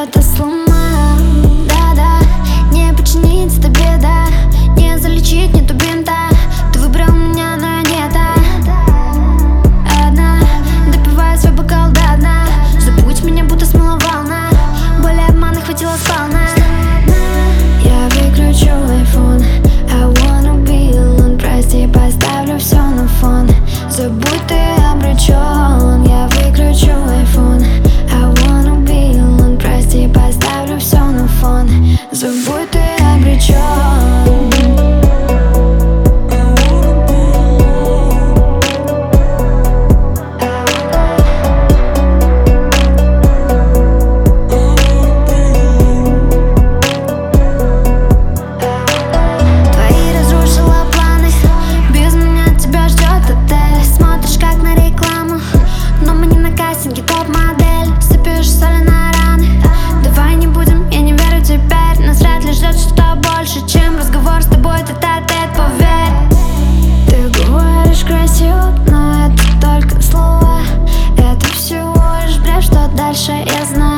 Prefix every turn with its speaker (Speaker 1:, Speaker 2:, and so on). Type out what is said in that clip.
Speaker 1: что-то сломал. Да-да, не починить, это беда. Не залечить, нету бинта. Ты выбрал меня, но я не та. Одна, допиваю свой бокал до дна. Забудь меня, будто смыла волна. Боли обмана хватило сполна. Я выключу айфон. I wanna be alone. Прости, поставлю все на фон. Забудь, ты обречен. Я выключу айфон. I wanna be alone. Прости, поставлю все на фон. Забудь, ты обречен. Топ-модель, сыпешь соли на раны. Давай не будем, я не верю теперь. Нас вряд ли ждет что-то больше, чем разговор с тобой тет-а-тет, поверь. Ты говоришь красиво, но это только слова. Это всего лишь бред, что дальше я знаю.